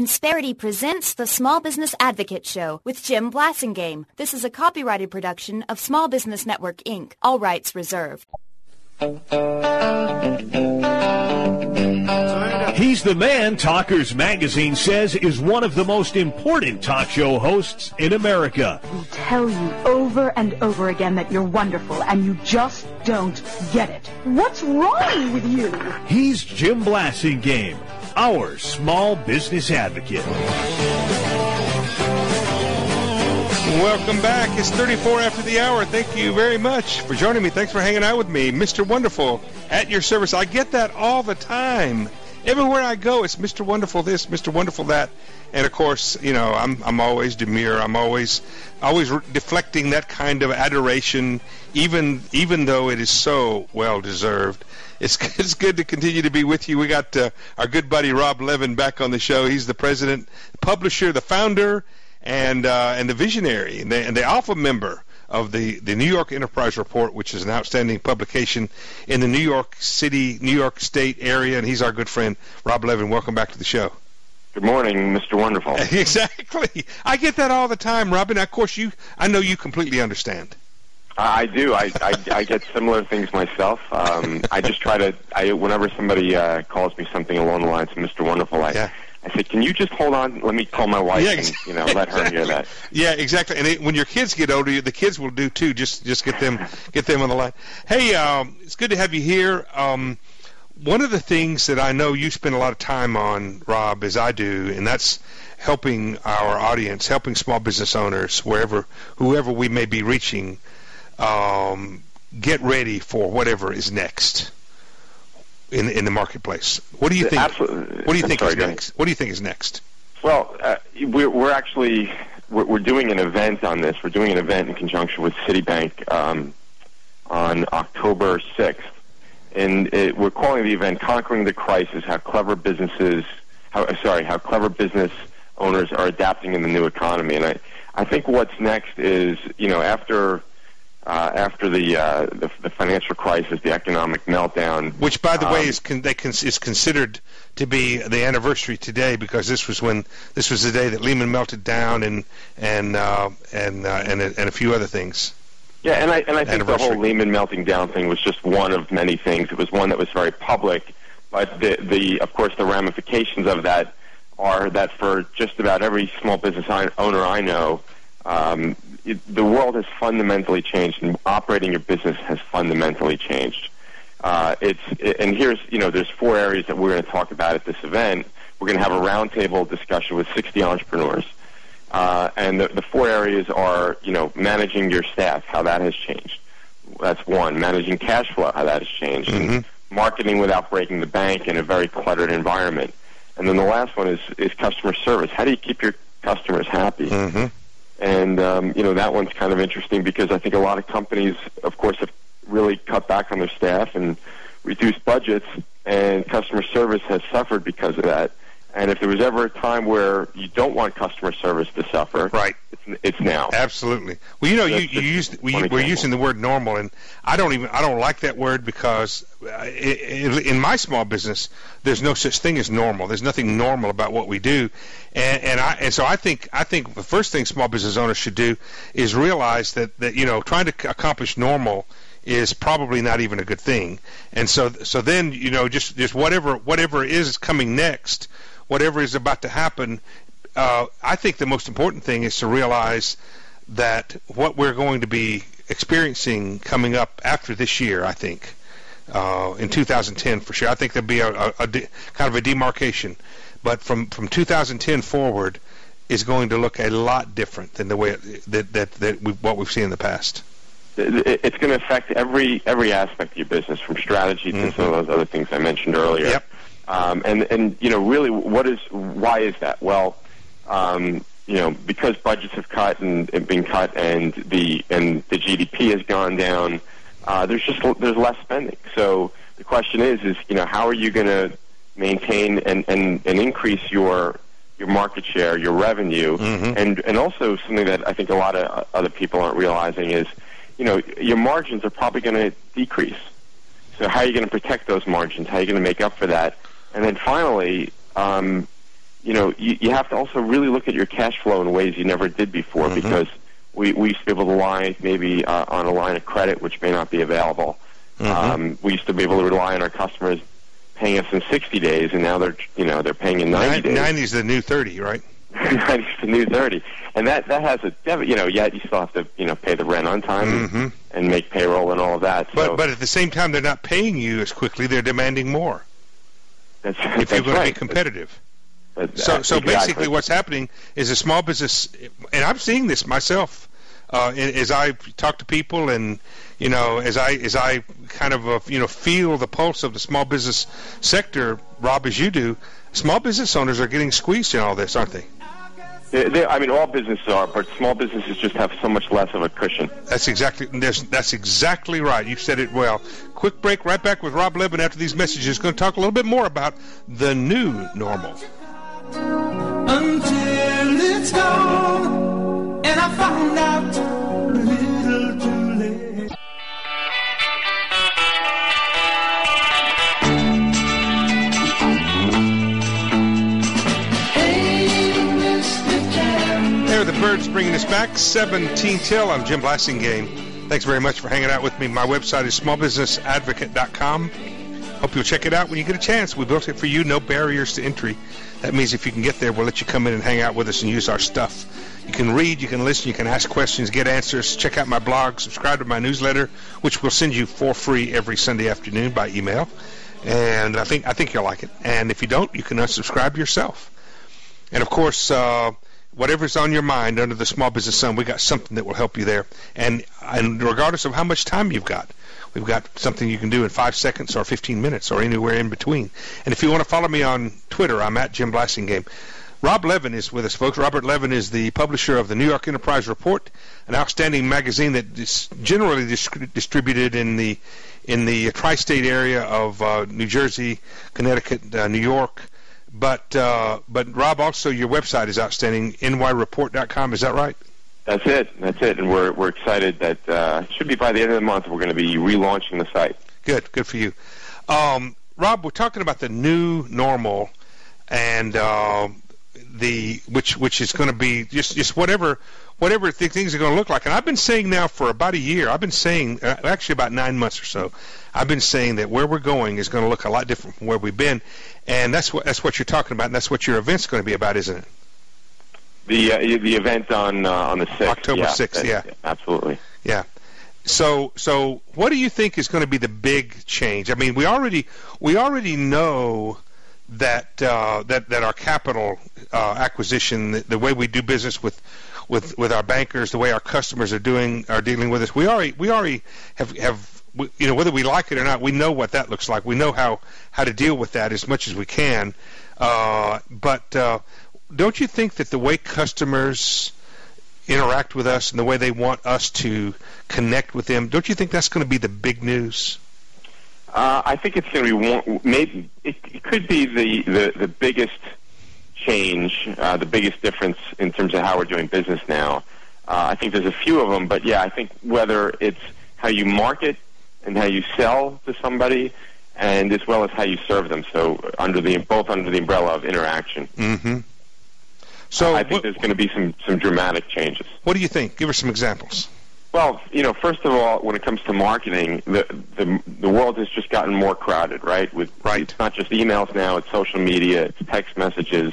Insperity presents the Small Business Advocate Show with Jim Blasingame. This is a copyrighted production of Small Business Network, Inc. All rights reserved. He's the man Talkers Magazine says is one of the most important talk show hosts in America. We tell you over and over again that you're wonderful, and you just don't get it. What's wrong with you? He's Jim Blasingame, our small business advocate. Welcome back. It's 34 after the hour. Thank you very much for joining me. Thanks for hanging out with me. Mr. Wonderful, at your service. I get that all the time. Everywhere I go, it's Mr. Wonderful this, Mr. Wonderful that. And, of course, you know, I'm always demure. I'm always deflecting that kind of adoration, even though it is so well-deserved. It's good to continue to be with you. We got our good buddy Rob Levin back on the show. He's the president, the publisher, the founder, and the visionary, and the alpha member of the New York Enterprise Report, which is an outstanding publication in the New York City, New York State area, and he's our good friend, Rob Levin. Welcome back to the show. Good morning, Mr. Wonderful. Exactly. I get that all the time, Robin. Of course, I know you completely understand. I do. I get similar things myself. I just try to, whenever somebody calls me something along the lines of Mr. Wonderful, I said, can you just hold on? Let me call my wife and let her hear that. Yeah, exactly. And when your kids get older, the kids will do too. Just get them on the line. Hey, it's good to have you here. One of the things that I know you spend a lot of time on, Rob, as I do, and that's helping our audience, helping small business owners, whoever we may be reaching, get ready for whatever is next in the marketplace. What do you think? Absolutely. What do you think is next? What do you think is next? Well, we're actually doing an event on this. We're doing an event in conjunction with Citibank on October 6th, and we're calling the event "Conquering the Crisis: How clever business owners are adapting in the new economy." And I think what's next is, you know, after the financial crisis, the economic meltdown, which, by the way, is considered to be the anniversary today, because this was the day that Lehman melted down, and a few other things. Yeah, and I think the whole Lehman melting down thing was just one of many things. It was one that was very public, but of course the ramifications of that are that for just about every small business owner I know, the world has fundamentally changed, and operating your business has fundamentally changed. And here's, you know, there's 4 areas that we're going to talk about at this event. We're going to have a roundtable discussion with 60 entrepreneurs. And the 4 areas are, you know, managing your staff, how that has changed. That's one. Managing cash flow, how that has changed. Mm-hmm. And marketing without breaking the bank in a very cluttered environment. And then the last one is customer service. How do you keep your customers happy? Mm-hmm. And, you know, that one's kind of interesting because I think a lot of companies, of course, have really cut back on their staff and reduced budgets, and customer service has suffered because of that. And if there was ever a time where you don't want customer service to suffer, right, it's now. Absolutely. Well, you know, we're using the word normal, and I don't like that word because in my small business, there's no such thing as normal. There's nothing normal about what we do, and so I think the first thing small business owners should do is realize that you know, trying to accomplish normal is probably not even a good thing. And so then, you know, just whatever is coming next, whatever is about to happen, I think the most important thing is to realize that what we're going to be experiencing coming up after this year, I think, in 2010 for sure, I think there'll be a kind of a demarcation. But from 2010 forward is going to look a lot different than the way what we've seen in the past. It's going to affect every aspect of your business, from strategy to some of those other things I mentioned earlier. Yep. And you know, really, why is that? Well, you know, because budgets have been cut, and the GDP has gone down. There's less spending. So the question is, you know, how are you going to maintain and increase your market share, your revenue, and also something that I think a lot of other people aren't realizing is, you know, your margins are probably going to decrease. So how are you going to protect those margins? How are you going to make up for that? And then finally, you have to also really look at your cash flow in ways you never did before, because we used to be able to rely maybe on a line of credit, which may not be available. We used to be able to rely on our customers paying us in 60 days, and now they're paying in 90 days. 90 is the new 30, right? 90 is the new 30, and that has yet you still have to pay the rent on time and make payroll and all of that. So, but at the same time, they're not paying you as quickly; they're demanding more. If you're going to be competitive. So basically, what's happening is a small business, and I'm seeing this myself as I talk to people, and as I kind of feel the pulse of the small business sector, Rob, as you do. Small business owners are getting squeezed in all this, aren't they? All businesses are, but small businesses just have so much less of a cushion. That's exactly right. You said it well. Quick break, right back with Rob Levin after these messages. Going to talk a little bit more about the new normal. Until it's gone, and I found out a little too late. The Birds bringing us back, 17 till. I'm Jim Blasingame. Thanks very much for hanging out with me. My website is smallbusinessadvocate.com. Hope you'll check it out when you get a chance. We built it for you, no barriers to entry. That means if you can get there, we'll let you come in and hang out with us and use our stuff. You can read, you can listen, you can ask questions, get answers. Check out my blog, subscribe to my newsletter, which we'll send you for free every Sunday afternoon by email. And I think you'll like it. And if you don't, you can unsubscribe yourself. And of course, whatever's on your mind under the Small Business Sun, we got something that will help you there. And regardless of how much time you've got, we've got something you can do in 5 seconds or 15 minutes or anywhere in between. And if you want to follow me on Twitter, I'm at Jim Blasingame. Rob Levin is with us, folks. Robert Levin is the publisher of the New York Enterprise Report, an outstanding magazine that is generally distributed in the tri-state area of New Jersey, Connecticut, New York. But Rob, also your website is outstanding, nyreport.com. Is that right? That's it. And we're excited that it should be by the end of the month we're going to be relaunching the site. Good for you. Rob, we're talking about the new normal, and which is going to be just whatever things are going to look like. And I've been saying now for about a year. I've been saying actually about 9 months or so. I've been saying that where we're going is going to look a lot different from where we've been, and that's what you're talking about, and that's what your event's going to be about, isn't it? The event on the 6th. October 6th, yeah. Absolutely. Yeah. So what do you think is going to be the big change? I mean, we already know that our capital acquisition, the way we do business with our bankers, the way our customers are dealing with us, we already have whether we like it or not, we know what that looks like. We know how to deal with that as much as we can. But don't you think that the way customers interact with us and the way they want us to connect with them, don't you think that's going to be the big news? I think it's going to be maybe it could be the biggest change, the biggest difference in terms of how we're doing business now. I think there's a few of them, but yeah, I think whether it's how you market and how you sell to somebody, and as well as how you serve them. So both under the umbrella of interaction. Mm-hmm. So I think there's going to be some dramatic changes. What do you think? Give us some examples. Well, first of all, when it comes to marketing, the world has just gotten more crowded, right? It's not just emails now; it's social media, it's text messages,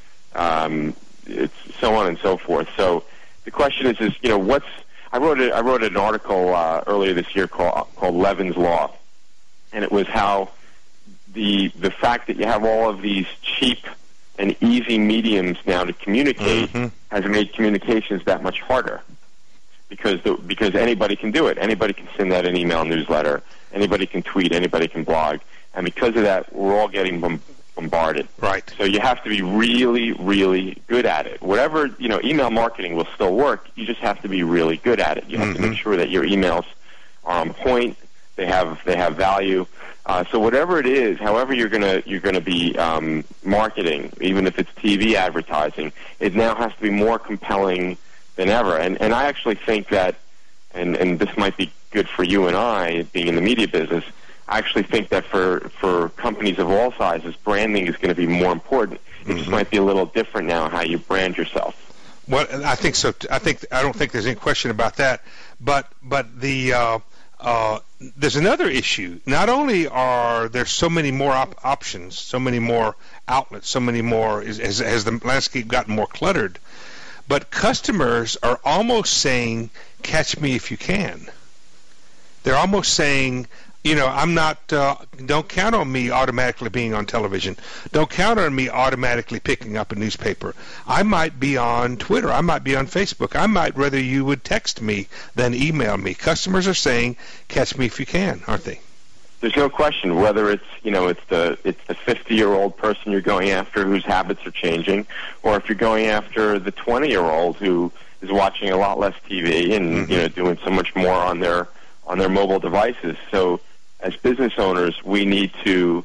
it's so on and so forth. So the question is what's I wrote an article earlier this year called Levin's Law, and it was how the fact that you have all of these cheap and easy mediums now to communicate has made communications that much harder, because anybody can do it. Anybody can send out an email newsletter. Anybody can tweet. Anybody can blog. And because of that, we're all getting bombarded. Right. So you have to be really, really good at it. Whatever, email marketing will still work. You just have to be really good at it. You have to make sure that your emails are on point. They have value. So whatever it is, however you're gonna be marketing, even if it's TV advertising, it now has to be more compelling than ever. And I actually think that, and this might be good for you and I, being in the media business, I actually think that for companies of all sizes, branding is going to be more important. It just might be a little different now how you brand yourself. Well, I think so. I don't think there's any question about that. But the there's another issue. Not only are there so many more options, so many more outlets, so many more has the landscape gotten more cluttered, but customers are almost saying, "Catch me if you can." They're almost saying, I'm not, don't count on me automatically being on television. Don't count on me automatically picking up a newspaper. I might be on Twitter. I might be on Facebook. I might rather you would text me than email me. Customers are saying, catch me if you can, aren't they? There's no question whether it's the 50-year-old person you're going after whose habits are changing, or if you're going after the 20-year-old who is watching a lot less TV and doing so much more on their mobile devices. So as business owners, we need to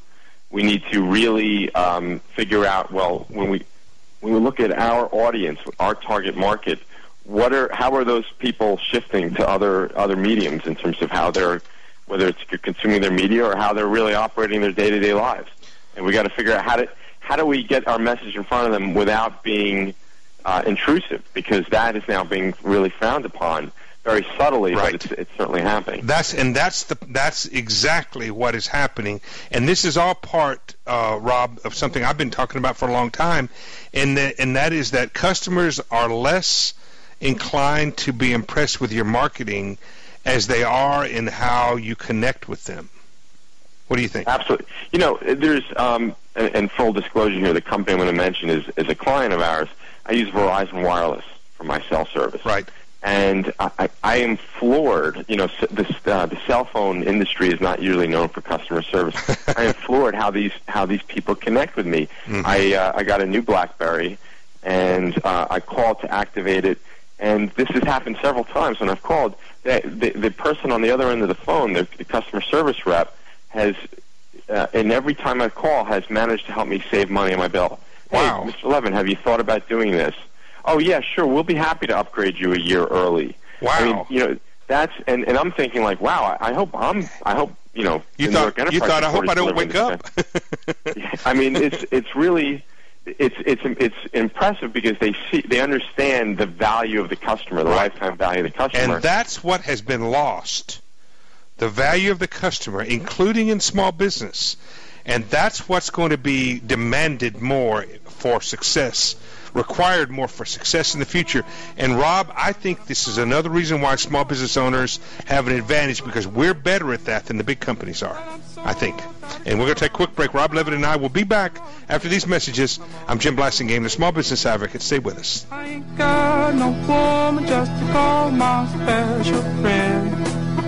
really figure out, well, when we look at our audience, our target market, how are those people shifting to other mediums in terms of how whether it's consuming their media or how they're really operating their day-to-day lives. And we got to figure out how do we get our message in front of them without being intrusive, because that is now being really frowned upon. Very subtly, right. But it's certainly happening. That's exactly what is happening, and this is all part, Rob, of something I've been talking about for a long time, and that is that customers are less inclined to be impressed with your marketing as they are in how you connect with them. What do you think? Absolutely. There's and full disclosure here, the company I'm going to mention is a client of ours. I use Verizon Wireless for my cell service. Right. And I am floored. The cell phone industry is not usually known for customer service. I am floored how these people connect with me. Mm-hmm. I got a new BlackBerry, and I called to activate it. And this has happened several times when I've called. The person on the other end of the phone, the customer service rep, has, and every time I call, has managed to help me save money on my bill. Wow. Hey, Mr. Levin, have you thought about doing this? Oh, yeah, sure. We'll be happy to upgrade you a year early. Wow. I mean, that's and I'm thinking like, wow. I hope You thought I hope I don't wake up. I mean, it's really it's impressive because they understand the value of the customer, the lifetime value of the customer, and that's what has been lost. The value of the customer, including in small business, and that's what's going to be demanded more for success. Required more for success in the future. And Rob, I think this is another reason why small business owners have an advantage, because we're better at that than the big companies are, I think. And we're going to take a quick break. Rob Levin and I will be back after these messages. I'm Jim Blasingame, the Small Business Advocate. Stay with us. I ain't got no woman just to call my special friend.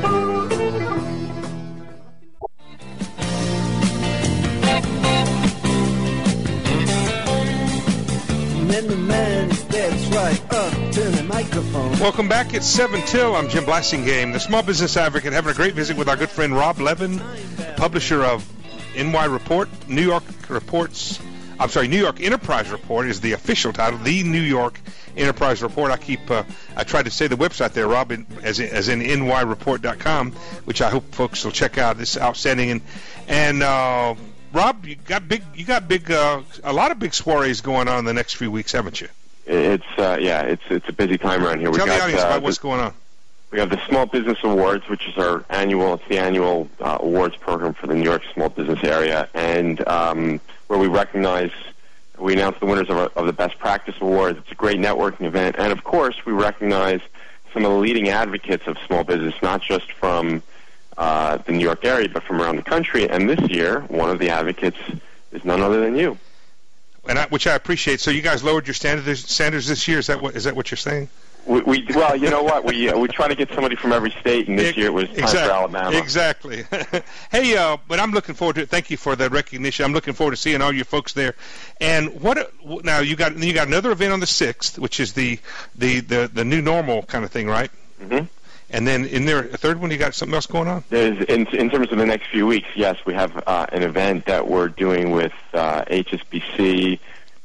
And the man steps right up to the microphone. Welcome back. It's 7 till. I'm Jim Blasingame, the Small Business Advocate, having a great visit with our good friend Rob Levin, publisher of NY Report, New York Enterprise Report is the official title, the New York Enterprise Report. I tried to say the website there, Rob, as in nyreport.com, which I hope folks will check out. This is outstanding. And Rob, you got a lot of big soirees going on in the next few weeks, haven't you? It's a busy time around here. Tell the audience about what's going on. We have the Small Business Awards, which is the annual awards program for the New York small business area, and where we announce the winners of the Best Practice Awards. It's a great networking event, and of course, we recognize some of the leading advocates of small business, not just from the New York area, but from around the country. And this year, one of the advocates is none other than you. Which I appreciate. So you guys lowered your standards this year. Is that what you're saying? Well, you know what? We try to get somebody from every state, and this year it was time for Alabama. Exactly. Hey, but I'm looking forward to it. Thank you for the recognition. I'm looking forward to seeing all you folks there. And now you got another event on the 6th, which is the new normal kind of thing, right? Mm-hmm. And then in there, a third one, you got something else going on? There's, in terms of the next few weeks, yes, we have an event that we're doing with HSBC,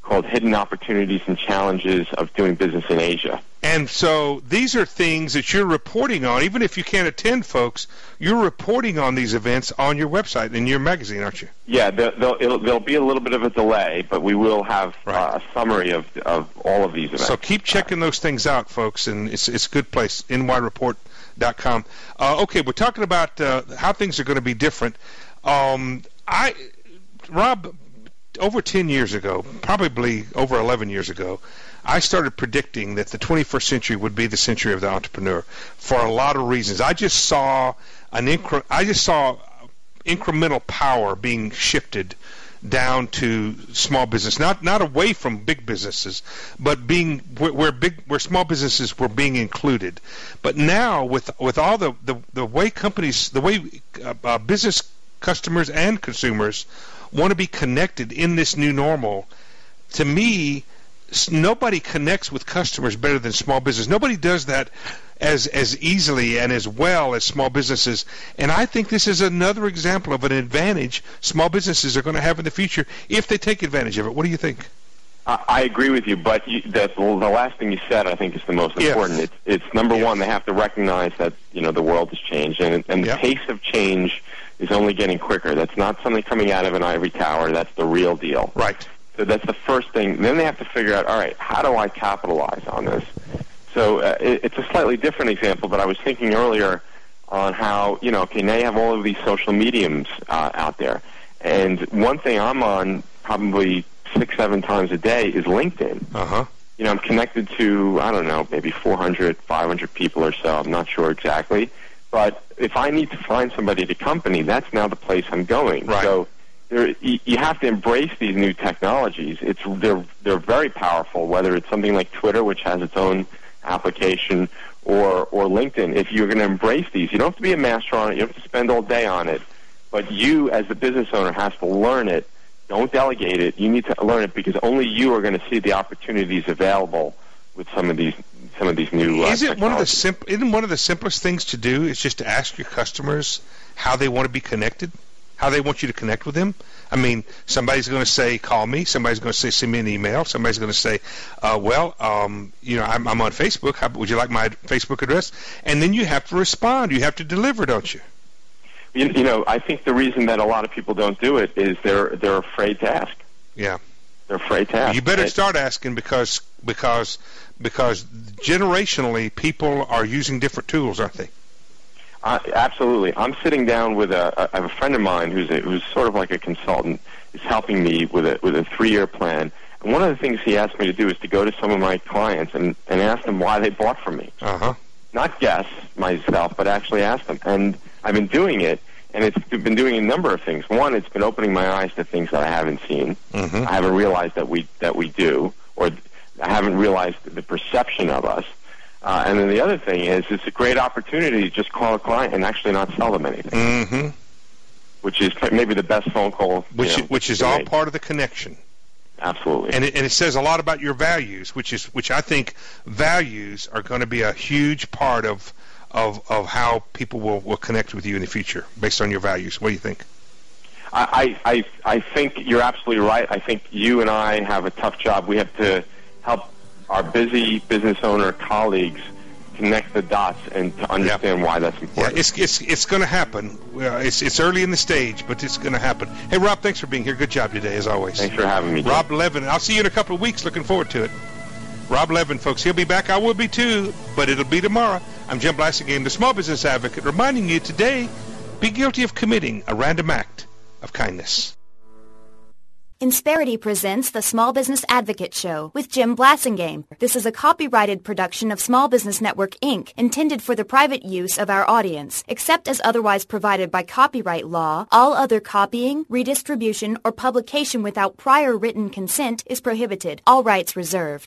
called Hidden Opportunities and Challenges of Doing Business in Asia. And so these are things that you're reporting on. Even if you can't attend, folks, you're reporting on these events on your website, in your magazine, aren't you? Yeah, there'll be a little bit of a delay, but we will have a summary of all of these events. So keep checking those things out, folks, and it's a good place, nyreport.com. Okay, we're talking about how things are going to be different. Rob, over 10 years ago, probably over 11 years ago, I started predicting that the 21st century would be the century of the entrepreneur for a lot of reasons. I just saw incremental power being shifted down to small business, not away from big businesses, but being where small businesses were being included. But now with all the way companies, the way business customers and consumers want to be connected in this new normal, to me, nobody connects with customers better than small business. Nobody does that as easily and as well as small businesses. And I think this is another example of an advantage small businesses are going to have in the future if they take advantage of it. What do you think? I agree with you, but the last thing you said, I think, is the most important. It's number one, they have to recognize that the world has changed, and the pace of change is only getting quicker. That's not something coming out of an ivory tower. That's the real deal. Right. So that's the first thing. Then they have to figure out, all right, how do I capitalize on this? So it's a slightly different example, but I was thinking earlier on how, now you have all of these social mediums out there. And one thing I'm on probably 6-7 times a day is LinkedIn. Uh-huh. I'm connected to, I don't know, maybe 400, 500 people or so. I'm not sure exactly. But if I need to find somebody at a company, that's now the place I'm going. Right. So you have to embrace these new technologies. They're very powerful, whether it's something like Twitter, which has its own application, or LinkedIn. If you're going to embrace these, you don't have to be a master on it. You don't have to spend all day on it. But you, as the business owner, has to learn it. Don't delegate it. You need to learn it because only you are going to see the opportunities available with some of these new Isn't one of the simplest things to do is just to ask your customers how they want to be connected, how they want you to connect with them? I mean, somebody's going to say, call me. Somebody's going to say, send me an email. Somebody's going to say, I'm on Facebook. Would you like my Facebook address? And then you have to respond. You have to deliver, don't you? I think the reason that a lot of people don't do it is they're afraid to ask. Yeah. They're afraid to ask. You better start asking because generationally people are using different tools, aren't they? Absolutely. I'm sitting down with I have a friend of mine who's sort of like a consultant. He's helping me with a 3-year plan. And one of the things he asked me to do is to go to some of my clients and ask them why they bought from me. Uh-huh. Not guess myself, but actually ask them. And I've been doing it, and it's been doing a number of things. One, it's been opening my eyes to things that I haven't seen. Mm-hmm. I haven't realized that we do, or I haven't realized the perception of us. And then the other thing is, it's a great opportunity to just call a client and actually not sell them anything. Mm-hmm. Which is maybe the best phone call. Which is all part of the connection. Absolutely. And it says a lot about your values, which I think values are going to be a huge part of how people will connect with you in the future based on your values. What do you think? I think you're absolutely right. I think you and I have a tough job. We have to help our busy business owner colleagues connect the dots and to understand why that's important. Yeah, it's going to happen. It's early in the stage, but it's going to happen. Hey, Rob, thanks for being here. Good job today, as always. Thanks for having me, Jim. Rob Levin. I'll see you in a couple of weeks. Looking forward to it. Rob Levin, folks. He'll be back. I will be too, but it'll be tomorrow. I'm Jim Blasingame, the Small Business Advocate, reminding you today, be guilty of committing a random act of kindness. Insperity presents the Small Business Advocate Show with Jim Blasingame. This is a copyrighted production of Small Business Network, Inc., intended for the private use of our audience. Except as otherwise provided by copyright law, all other copying, redistribution, or publication without prior written consent is prohibited. All rights reserved.